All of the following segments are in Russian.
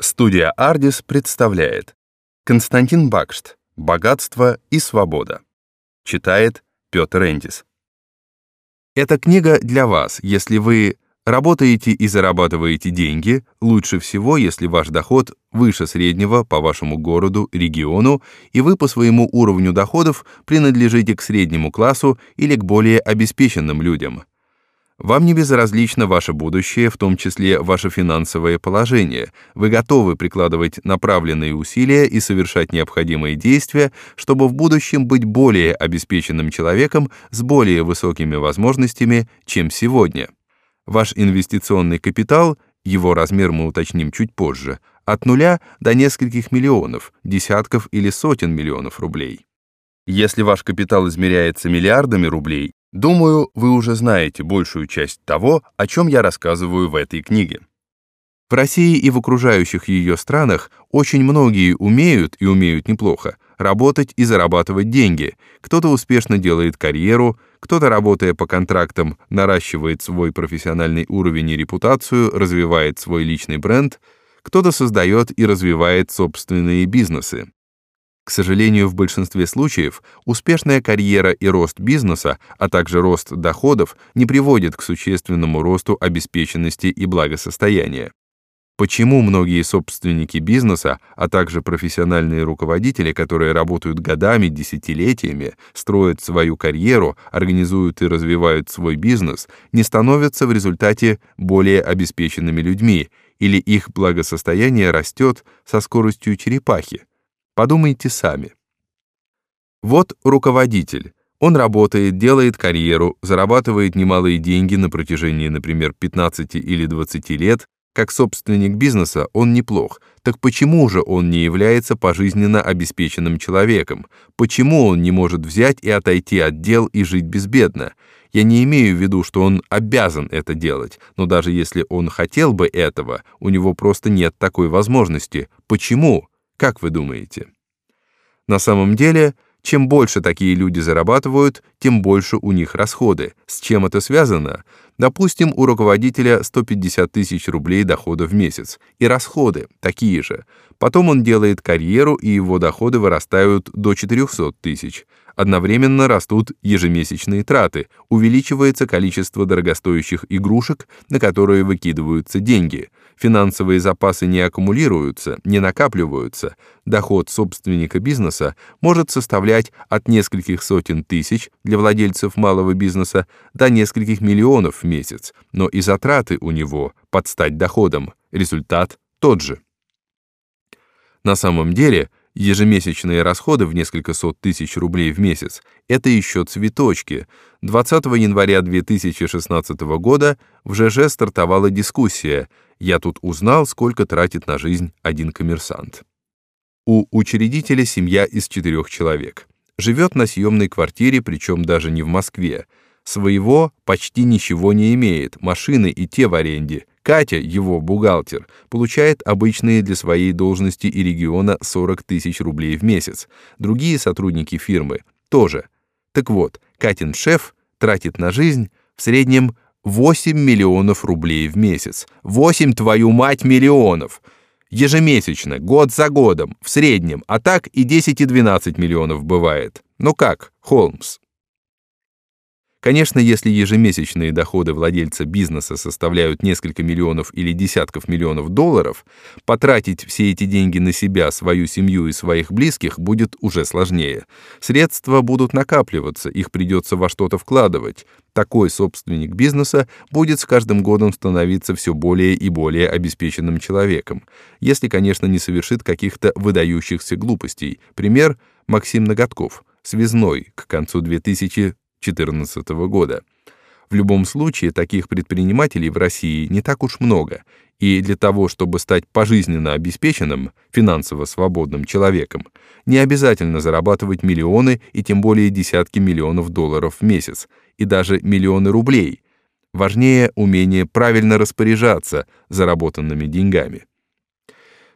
Студия «Ардис» представляет Константин Бакшт «Богатство и свобода». Читает Петр Эндис. Эта книга для вас, если вы работаете и зарабатываете деньги, лучше всего, если ваш доход выше среднего по вашему городу, региону, и вы по своему уровню доходов принадлежите к среднему классу или к более обеспеченным людям. Вам не безразлично ваше будущее, в том числе ваше финансовое положение. Вы готовы прикладывать направленные усилия и совершать необходимые действия, чтобы в будущем быть более обеспеченным человеком с более высокими возможностями, чем сегодня. Ваш инвестиционный капитал, его размер мы уточним чуть позже, от 0 до нескольких миллионов, десятков или сотен миллионов рублей. Если ваш капитал измеряется миллиардами рублей, думаю, вы уже знаете большую часть того, о чем я рассказываю в этой книге. В России и в окружающих ее странах очень многие умеют, и умеют неплохо, работать и зарабатывать деньги. Кто-то успешно делает карьеру, кто-то, работая по контрактам, наращивает свой профессиональный уровень и репутацию, развивает свой личный бренд, кто-то создает и развивает собственные бизнесы. К сожалению, в большинстве случаев успешная карьера и рост бизнеса, а также рост доходов не приводят к существенному росту обеспеченности и благосостояния. Почему многие собственники бизнеса, а также профессиональные руководители, которые работают годами, десятилетиями, строят свою карьеру, организуют и развивают свой бизнес, не становятся в результате более обеспеченными людьми, или их благосостояние растет со скоростью черепахи? Подумайте сами. Вот руководитель. Он работает, делает карьеру, зарабатывает немалые деньги на протяжении, например, 15 или 20 лет. Как собственник бизнеса он неплох. Так почему же он не является пожизненно обеспеченным человеком? Почему он не может взять и отойти от дел и жить безбедно? Я не имею в виду, что он обязан это делать, но даже если он хотел бы этого, у него просто нет такой возможности. Почему? Как вы думаете? На самом деле, чем больше такие люди зарабатывают, тем больше у них расходы. С чем это связано? Допустим, у руководителя 150 тысяч рублей дохода в месяц, и расходы такие же. Потом он делает карьеру, и его доходы вырастают до 400 тысяч. Одновременно растут ежемесячные траты, увеличивается количество дорогостоящих игрушек, на которые выкидываются деньги. Финансовые запасы не аккумулируются, не накапливаются. Доход собственника бизнеса может составлять от нескольких сотен тысяч для владельцев малого бизнеса до нескольких миллионов в месяц, но и затраты у него под стать доходом. Результат тот же. На самом деле, ежемесячные расходы в несколько сот тысяч рублей в месяц – это еще цветочки. 20 января 2016 года в ЖЖ стартовала дискуссия «Я тут узнал, сколько тратит на жизнь один коммерсант». У учредителя семья из 4 человек. Живет на съемной квартире, причем даже не в Москве. Своего почти ничего не имеет, машины и те в аренде. Катя, его бухгалтер, получает обычные для своей должности и региона 40 тысяч рублей в месяц. Другие сотрудники фирмы тоже. Так вот, Катин шеф тратит на жизнь в среднем 8 миллионов рублей в месяц. 8, твою мать, миллионов! Ежемесячно, год за годом, в среднем, а так и 10 и 12 миллионов бывает. Ну как, Холмс? Конечно, если ежемесячные доходы владельца бизнеса составляют несколько миллионов или десятков миллионов долларов, потратить все эти деньги на себя, свою семью и своих близких будет уже сложнее. Средства будут накапливаться, их придется во что-то вкладывать. Такой собственник бизнеса будет с каждым годом становиться все более и более обеспеченным человеком, если, конечно, не совершит каких-то выдающихся глупостей. Пример – Максим Ноготков, связной, к концу 2014 года. В любом случае, таких предпринимателей в России не так уж много, и для того, чтобы стать пожизненно обеспеченным, финансово свободным человеком, не обязательно зарабатывать миллионы и тем более десятки миллионов долларов в месяц, и даже миллионы рублей. Важнее умение правильно распоряжаться заработанными деньгами.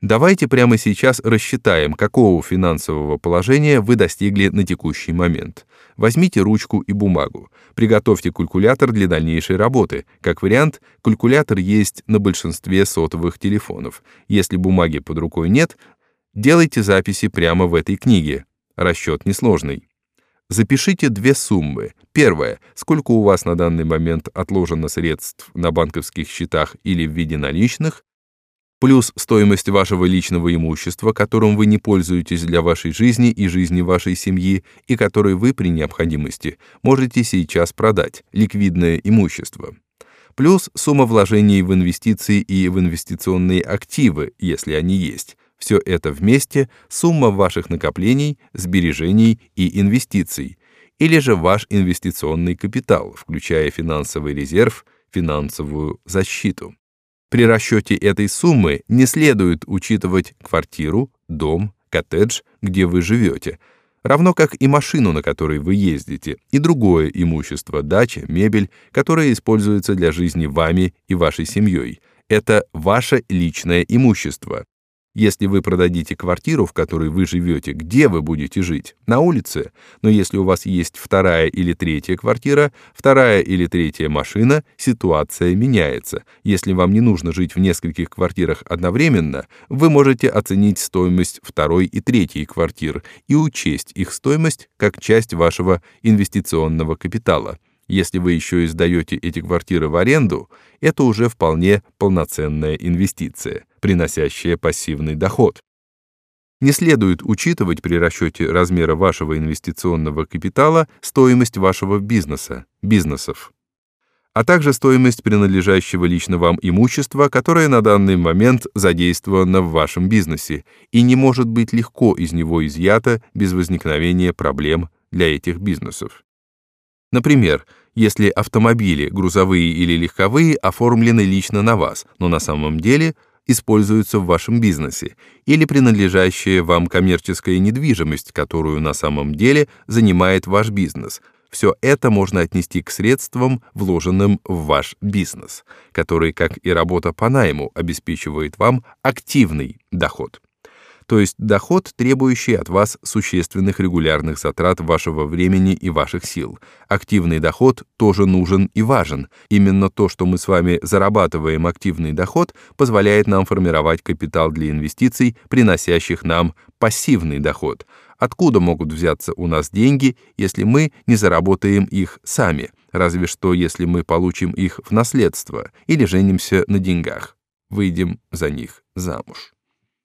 Давайте прямо сейчас рассчитаем, какого финансового положения вы достигли на текущий момент. Возьмите ручку и бумагу. Приготовьте калькулятор для дальнейшей работы. Как вариант, калькулятор есть на большинстве сотовых телефонов. Если бумаги под рукой нет, делайте записи прямо в этой книге. Расчет несложный. Запишите две суммы. Первая. Сколько у вас на данный момент отложено средств на банковских счетах или в виде наличных, плюс стоимость вашего личного имущества, которым вы не пользуетесь для вашей жизни и жизни вашей семьи, и которое вы при необходимости можете сейчас продать, ликвидное имущество, плюс сумма вложений в инвестиции и в инвестиционные активы, если они есть. Все это вместе сумма ваших накоплений, сбережений и инвестиций, или же ваш инвестиционный капитал, включая финансовый резерв, финансовую защиту. При расчете этой суммы не следует учитывать квартиру, дом, коттедж, где вы живете, равно как и машину, на которой вы ездите, и другое имущество, дача, мебель, которая используется для жизни вами и вашей семьей. Это ваше личное имущество. Если вы продадите квартиру, в которой вы живете, где вы будете жить? На улице. Но если у вас есть вторая или третья квартира, вторая или третья машина, ситуация меняется. Если вам не нужно жить в нескольких квартирах одновременно, вы можете оценить стоимость второй и третьей квартир и учесть их стоимость как часть вашего инвестиционного капитала. Если вы еще и сдаете эти квартиры в аренду, это уже вполне полноценная инвестиция, приносящая пассивный доход. Не следует учитывать при расчете размера вашего инвестиционного капитала стоимость вашего бизнесов, а также стоимость принадлежащего лично вам имущества, которое на данный момент задействовано в вашем бизнесе и не может быть легко из него изъято без возникновения проблем для этих бизнесов. Например, если автомобили, грузовые или легковые, оформлены лично на вас, но на самом деле используются в вашем бизнесе, или принадлежащая вам коммерческая недвижимость, которую на самом деле занимает ваш бизнес. Все это можно отнести к средствам, вложенным в ваш бизнес, который, как и работа по найму, обеспечивает вам активный доход. То есть доход, требующий от вас существенных регулярных затрат вашего времени и ваших сил. Активный доход тоже нужен и важен. Именно то, что мы с вами зарабатываем активный доход, позволяет нам формировать капитал для инвестиций, приносящих нам пассивный доход. Откуда могут взяться у нас деньги, если мы не заработаем их сами? Разве что, если мы получим их в наследство или женимся на деньгах, выйдем за них замуж.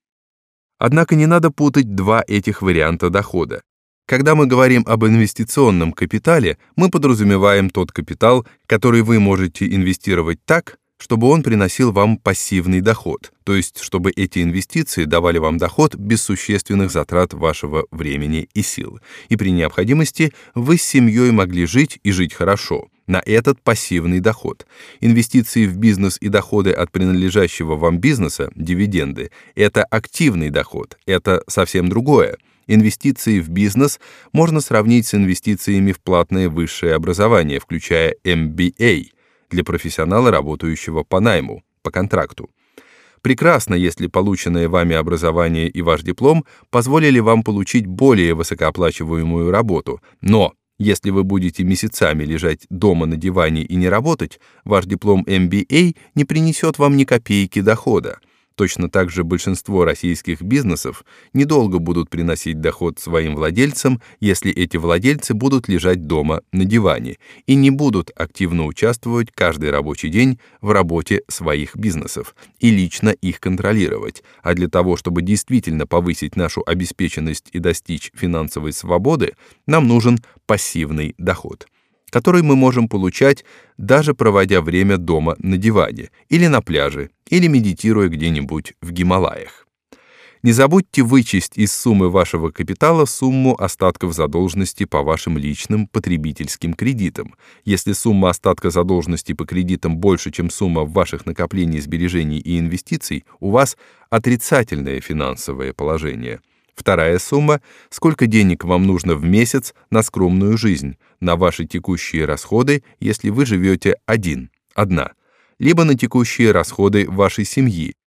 Однако не надо путать два этих варианта дохода. Когда мы говорим об инвестиционном капитале, мы подразумеваем тот капитал, который вы можете инвестировать так, чтобы он приносил вам пассивный доход, то есть чтобы эти инвестиции давали вам доход без существенных затрат вашего времени и сил, и при необходимости вы с семьей могли жить и жить хорошо на этот пассивный доход. Инвестиции в бизнес и доходы от принадлежащего вам бизнеса, дивиденды, это активный доход, это совсем другое. Инвестиции в бизнес можно сравнить с инвестициями в платное высшее образование, включая MBA, для профессионала, работающего по найму, по контракту. Прекрасно, если полученное вами образование и ваш диплом позволили вам получить более высокооплачиваемую работу, но если вы будете месяцами лежать дома на диване и не работать, ваш диплом MBA не принесет вам ни копейки дохода. Точно так же большинство российских бизнесов недолго будут приносить доход своим владельцам, если эти владельцы будут лежать дома на диване и не будут активно участвовать каждый рабочий день в работе своих бизнесов и лично их контролировать. А для того, чтобы действительно повысить нашу обеспеченность и достичь финансовой свободы, нам нужен пассивный доход, который мы можем получать, даже проводя время дома на диване, или на пляже, или медитируя где-нибудь в Гималаях. Не забудьте вычесть из суммы вашего капитала сумму остатков задолженности по вашим личным потребительским кредитам. Если сумма остатка задолженности по кредитам больше, чем сумма ваших накоплений, сбережений и инвестиций, у вас отрицательное финансовое положение. Вторая сумма – сколько денег вам нужно в месяц на скромную жизнь, на ваши текущие расходы, если вы живете одна, либо на текущие расходы вашей семьи,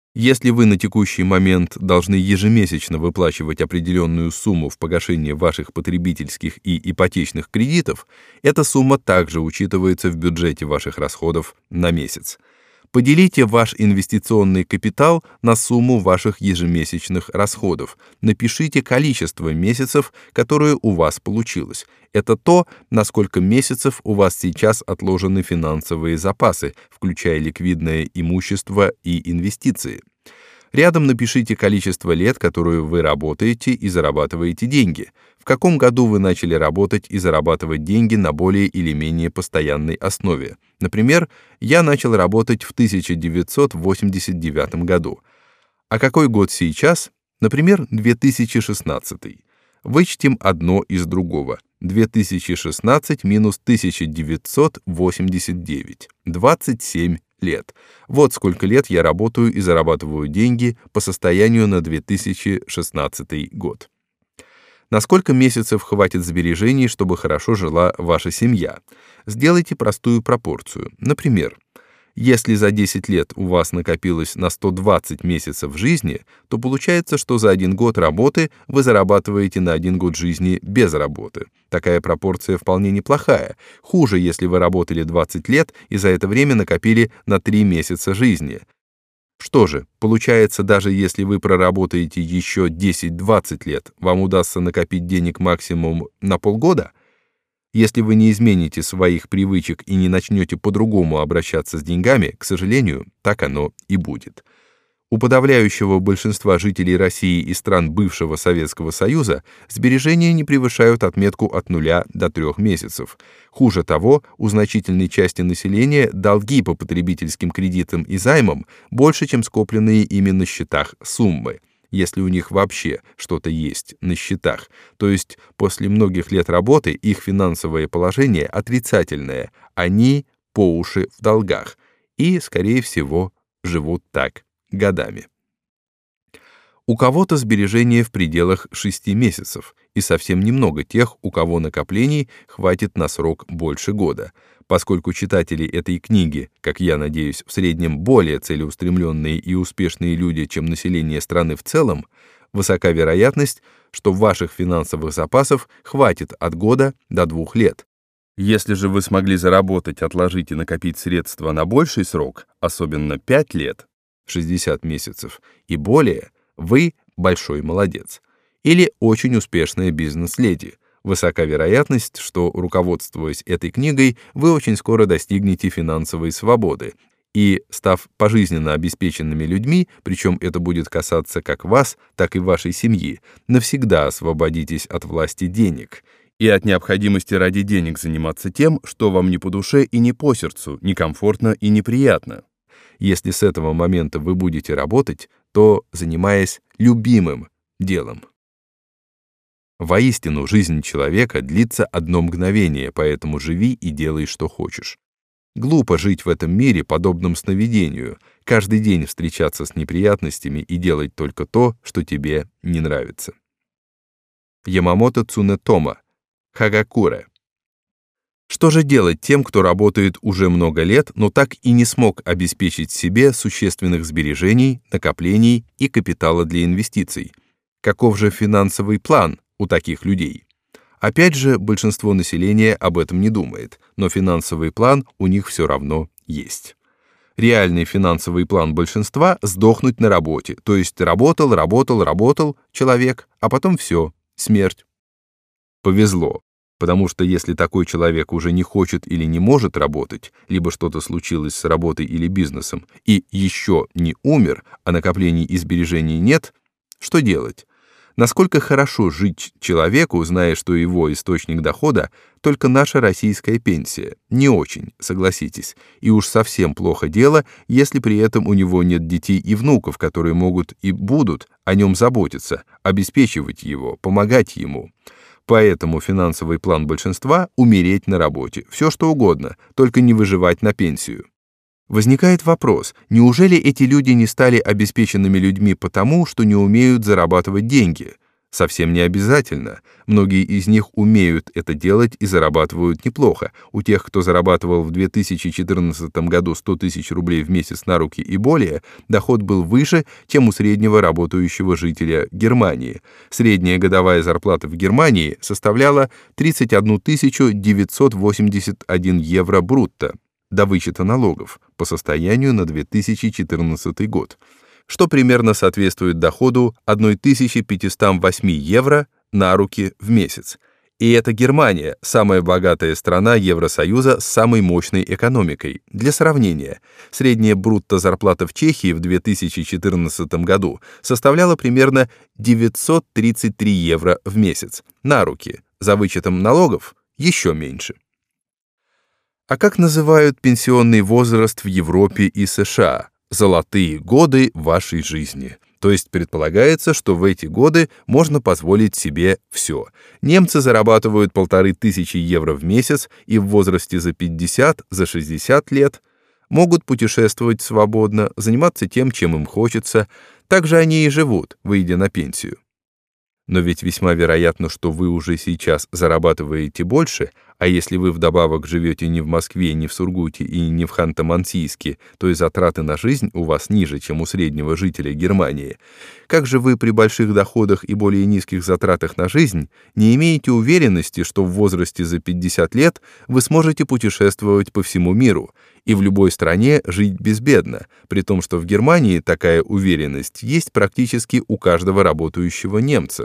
Если вы на текущий момент должны ежемесячно выплачивать определенную сумму в погашение ваших потребительских и ипотечных кредитов, эта сумма также учитывается в бюджете ваших расходов на месяц. Поделите ваш инвестиционный капитал на сумму ваших ежемесячных расходов. Напишите количество месяцев, которое у вас получилось. Это то, на сколько месяцев у вас сейчас отложены финансовые запасы, включая ликвидное имущество и инвестиции. Рядом напишите количество лет, которое вы работаете и зарабатываете деньги. В каком году вы начали работать и зарабатывать деньги на более или менее постоянной основе. Например, я начал работать в 1989 году. А какой год сейчас? Например, 2016. Вычтем одно из другого. 2016 минус 1989. 27 лет. Вот сколько лет я работаю и зарабатываю деньги по состоянию на 2016 год. На сколько месяцев хватит сбережений, чтобы хорошо жила ваша семья? Сделайте простую пропорцию. Например, если за 10 лет у вас накопилось на 120 месяцев жизни, то получается, что за 1 год работы вы зарабатываете на 1 год жизни без работы. Такая пропорция вполне неплохая. Хуже, если вы работали 20 лет и за это время накопили на 3 месяца жизни. Что же, получается, даже если вы проработаете еще 10-20 лет, вам удастся накопить денег максимум на полгода? Если вы не измените своих привычек и не начнете по-другому обращаться с деньгами, к сожалению, так оно и будет. У подавляющего большинства жителей России и стран бывшего Советского Союза сбережения не превышают отметку от 0 до 3 месяцев. Хуже того, у значительной части населения долги по потребительским кредитам и займам больше, чем скопленные ими на счетах суммы, если у них вообще что-то есть на счетах. То есть после многих лет работы их финансовое положение отрицательное, они по уши в долгах и, скорее всего, живут так годами. У кого-то сбережения в пределах 6 месяцев, и совсем немного тех, у кого накоплений хватит на срок больше года. Поскольку читатели этой книги, как я надеюсь, в среднем более целеустремленные и успешные люди, чем население страны в целом, высока вероятность, что ваших финансовых запасов хватит от года до 2 лет. Если же вы смогли заработать, отложить и накопить средства на больший срок, особенно 5 лет, 60 месяцев и более, вы большой молодец. Или очень успешная бизнес-леди. Высока вероятность, что, руководствуясь этой книгой, вы очень скоро достигнете финансовой свободы и, став пожизненно обеспеченными людьми, причем это будет касаться как вас, так и вашей семьи, навсегда освободитесь от власти денег и от необходимости ради денег заниматься тем, что вам не по душе и не по сердцу, некомфортно и неприятно. Если с этого момента вы будете работать, то занимаясь любимым делом. Воистину, жизнь человека длится одно мгновение, поэтому живи и делай, что хочешь. Глупо жить в этом мире, подобном сновидению, каждый день встречаться с неприятностями и делать только то, что тебе не нравится. Ямамото Цунетома, Хагакуре. Что же делать тем, кто работает уже много лет, но так и не смог обеспечить себе существенных сбережений, накоплений и капитала для инвестиций? Каков же финансовый план у таких людей? Опять же, большинство населения об этом не думает, но финансовый план у них все равно есть. Реальный финансовый план большинства — сдохнуть на работе, то есть работал человек, а потом все, смерть. Повезло. Потому что если такой человек уже не хочет или не может работать, либо что-то случилось с работой или бизнесом, и еще не умер, а накоплений и сбережений нет, что делать? Насколько хорошо жить человеку, зная, что его источник дохода — только наша российская пенсия? Не очень, согласитесь. И уж совсем плохо дело, если при этом у него нет детей и внуков, которые могут и будут о нем заботиться, обеспечивать его, помогать ему. Поэтому финансовый план большинства — умереть на работе, все что угодно, только не выживать на пенсию. Возникает вопрос, неужели эти люди не стали обеспеченными людьми потому, что не умеют зарабатывать деньги? Совсем не обязательно. Многие из них умеют это делать и зарабатывают неплохо. У тех, кто зарабатывал в 2014 году 100 тысяч рублей в месяц на руки и более, доход был выше, чем у среднего работающего жителя Германии. Средняя годовая зарплата в Германии составляла 31 981 евро брутто до вычета налогов по состоянию на 2014 год, что примерно соответствует доходу 1508 евро на руки в месяц. И это Германия, самая богатая страна Евросоюза с самой мощной экономикой. Для сравнения, средняя брутто-зарплата в Чехии в 2014 году составляла примерно 933 евро в месяц на руки, за вычетом налогов еще меньше. А как называют пенсионный возраст в Европе и США? Золотые годы вашей жизни. То есть предполагается, что в эти годы можно позволить себе все. Немцы зарабатывают 1500 евро в месяц и в возрасте за 50, за 60 лет могут путешествовать свободно, заниматься тем, чем им хочется. Так же они и живут, выйдя на пенсию. Но ведь весьма вероятно, что вы уже сейчас зарабатываете больше, а если вы вдобавок живете не в Москве, не в Сургуте и не в Ханты-Мансийске, то и затраты на жизнь у вас ниже, чем у среднего жителя Германии. Как же вы при больших доходах и более низких затратах на жизнь не имеете уверенности, что в возрасте за 50 лет вы сможете путешествовать по всему миру и в любой стране жить безбедно, при том, что в Германии такая уверенность есть практически у каждого работающего немца?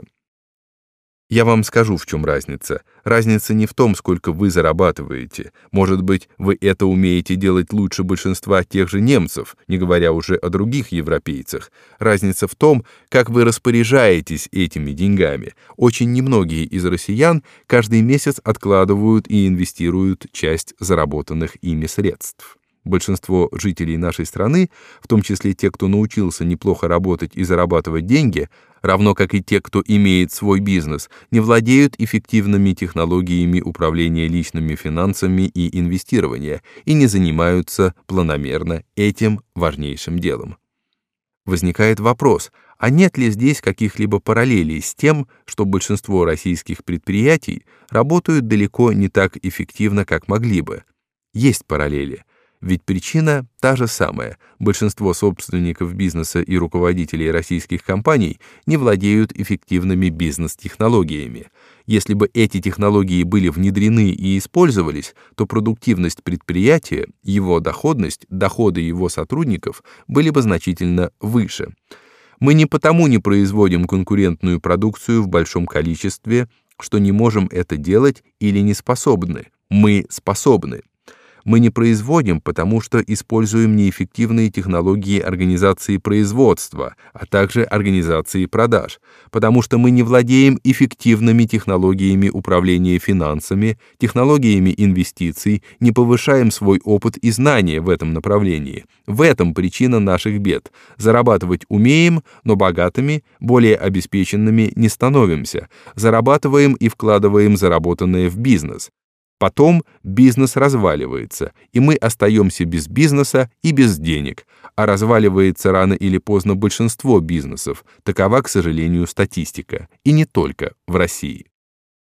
Я вам скажу, в чем разница. Разница не в том, сколько вы зарабатываете. Может быть, вы это умеете делать лучше большинства тех же немцев, не говоря уже о других европейцах. Разница в том, как вы распоряжаетесь этими деньгами. Очень немногие из россиян каждый месяц откладывают и инвестируют часть заработанных ими средств. Большинство жителей нашей страны, в том числе те, кто научился неплохо работать и зарабатывать деньги, равно как и те, кто имеет свой бизнес, не владеют эффективными технологиями управления личными финансами и инвестирования и не занимаются планомерно этим важнейшим делом. Возникает вопрос, а нет ли здесь каких-либо параллелей с тем, что большинство российских предприятий работают далеко не так эффективно, как могли бы? Есть параллели. Ведь причина та же самая. Большинство собственников бизнеса и руководителей российских компаний не владеют эффективными бизнес-технологиями. Если бы эти технологии были внедрены и использовались, то продуктивность предприятия, его доходность, доходы его сотрудников были бы значительно выше. Мы не потому не производим конкурентную продукцию в большом количестве, что не можем это делать или не способны. Мы способны. Мы не производим, потому что используем неэффективные технологии организации производства, а также организации продаж, потому что мы не владеем эффективными технологиями управления финансами, технологиями инвестиций, не повышаем свой опыт и знания в этом направлении. В этом причина наших бед. Зарабатывать умеем, но богатыми, более обеспеченными не становимся. Зарабатываем и вкладываем заработанное в бизнес. Потом бизнес разваливается, и мы остаемся без бизнеса и без денег, а разваливается рано или поздно большинство бизнесов. Такова, к сожалению, статистика, и не только в России.